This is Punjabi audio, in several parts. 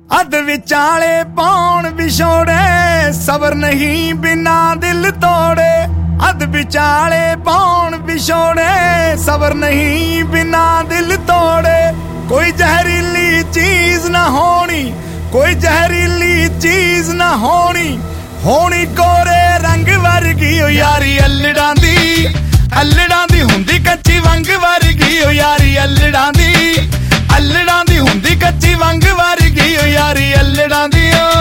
ਅੱਧ ਵਿਚਾਲੇ ਪਾਉਣ ਵਿਛੋੜੇ ਸਬਰ ਨਹੀਂ ਬਿਨਾ ਦਿਲ ਤੋੜੇ ਅੱਧ ਵਿਚਾਲੇ ਪਾਉਣ ਵਿਛੋੜੇ ਸਬਰ ਨਹੀਂ ਬਿਨਾ ਦਿਲ ਤੋੜੇ ਕੋਈ ਜ਼ਹਿਰੀਲੀ ਚੀਜ਼ ਨਾ ਹੋਣੀ ਕੋਈ ਜ਼ਹਿਰੀਲੀ ਚੀਜ਼ ਨਾ ਹੋਣੀ ਹੋਣੀ ਕੋਰੇ ਰੰਗ ਵਰਗੀ ਓ ਯਾਰੀ ਅਲੜਾਂ ਦੀ ਹੁੰਦੀ ਕੱਚੀ ਵੰਗ ਵਰਗੀ ਓ ਯਾਰੀ ਅਲੜਾਂ ਦੀ ਹੁੰਦੀ ਕੱਚੀ ਵੰਗ ਵਰਗੀ ਓ ਯਾਰੀ ਅਲੜਾਂ ਦੀ ਓ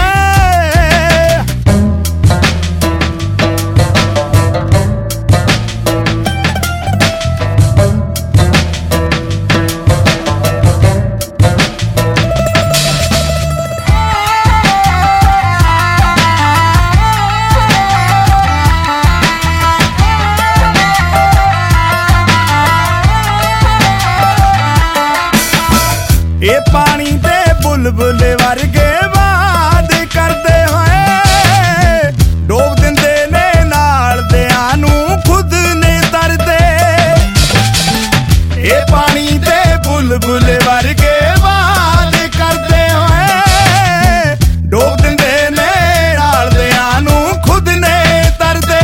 ਇਹ ਪਾਣੀ ਦੇ ਬੁਲਬੁਲ ਵਰਗੇ ਬਾਦ ਕਰਦੇ ਹੋਏ ਡੋਬ ਦਿੰਦੇ ਨੇ ਨਾਲ ਦਿਆਂ ਨੂੰ ਖੁਦ ਨੇ ਤਰਦੇ ਇਹ ਪਾਣੀ ਦੇ ਬੁਲਬੁਲ ਵਰਗੇ ਬਾਦ ਕਰਦੇ ਹੋਏ ਡੋਬ ਦਿੰਦੇ ਨੇ ਨਾਲ ਦਿਆਂ ਨੂੰ ਖੁਦ ਨੇ ਤਰਦੇ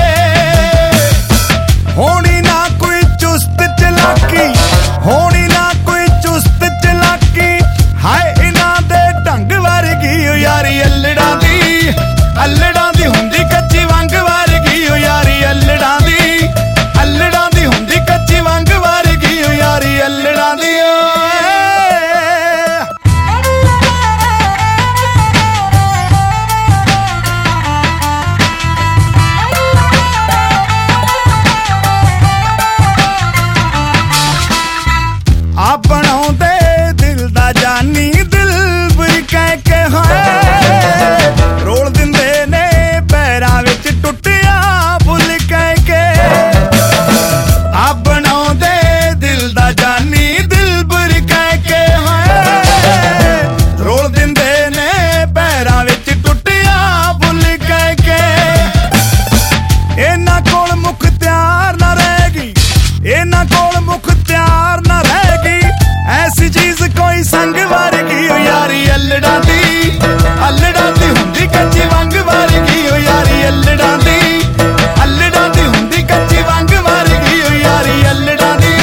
ਹੋਣੀ ਨਾ ਕੋਈ ਚੁਸਤ ਚਲਾਕੀ ਹੋਣੀ ਨਾ ਕੋਈ ਚੁਸਤ ਚਲਾਕੀ ਹਾਏ ਇਹਨਾਂ ਦੇ ਢੰਗ ਵਰਗੀ ਓ ਯਾਰੀ ਅਲੜਾਂ ਦੀ ਹੁੰਦੀ ਕੱਚੀ ਵੰਗ ਵਰਗੀ ਓ ਯਾਰੀ ਅਲੜਾਂ ਦੀ ਹੁੰਦੀ ਕੱਚੀ ਵੰਗ ਵਰਗੀ ਓ ਯਾਰੀ ਅਲੜਾਂ ਦੀ ਆ ਬਣਾਉਂਦੇ ਦਿਲ ਦਾ ਜਾਨੀ ਦਿਲ ਬੁਰ ਕਹਿ ਕੇ ਹੋਏ ਰੋਲ ਦਿੰਦੇ ਨੇ ਪੈਰਾਂ ਵਿੱਚ ਟੁੱਟਿਆ ਫੁੱਲ ਕਹਿ ਕੇ ਆ ਬਣਾਉਂਦੇ ਦਿਲ ਦਾ ਜਾਨੀ ਦਿਲ ਬੁਰ ਕਹਿ ਕੇ ਹੋਏ ਰੋਲ ਦਿੰਦੇ ਨੇ ਪੈਰਾਂ ਵਿੱਚ ਟੁੱਟਿਆ ਫੁੱਲ ਕਹਿ ਕੇ ਇਹਨਾਂ ਕੋਲ ਮੁਖ ਤਿਆਰ ਨਾ ਰਹੇਗੀ ਇਹਨਾਂ ਕੋਲ ਮੁਖ ਤਿਆਰ ਨਾ ਰਹੇਗੀ ਐਸੀ ਚੀਜ਼ ਕੋਈ ਸੰਗ ਵਰਗੀ ਓ ਯਾਰੀ ਅਲੜਾਂ ਦੀ ਹੁੰਦੀ ਕੱਚੀ ਵੰਗ ਵਰਗੀ ਓ ਯਾਰੀ ਅਲੜਾਂ ਦੀ ਹੁੰਦੀ ਕੱਚੀ ਵੰਗ ਵਰਗੀ ਓ ਯਾਰੀ ਅਲੜਾਂ ਦੀ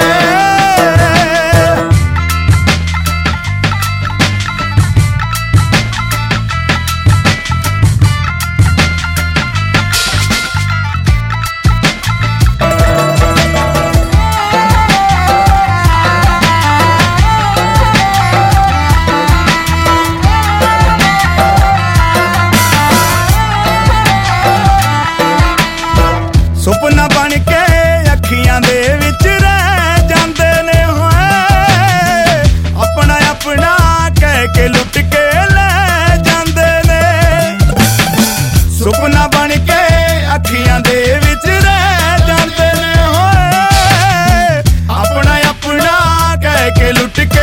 ਸੁਪਨਾ ਬਣ ਕੇ ਅੱਖੀਆਂ ਦੇ ਵਿੱਚ ਰਹਿ ਜਾਂਦੇ ਨੇ ਹੋਏ ਆਪਣਾ ਕਹਿ ਕੇ ਲੁੱਟ ਕੇ ਲੈ ਜਾਂਦੇ ਨੇ ਸੁਪਨਾ ਬਣ ਕੇ ਅੱਖੀਆਂ ਦੇ ਵਿੱਚ ਰਹਿ ਜਾਂਦੇ ਨੇ ਹੋਏ ਆਪਣਾ ਕਹਿ ਕੇ ਲੁੱਟ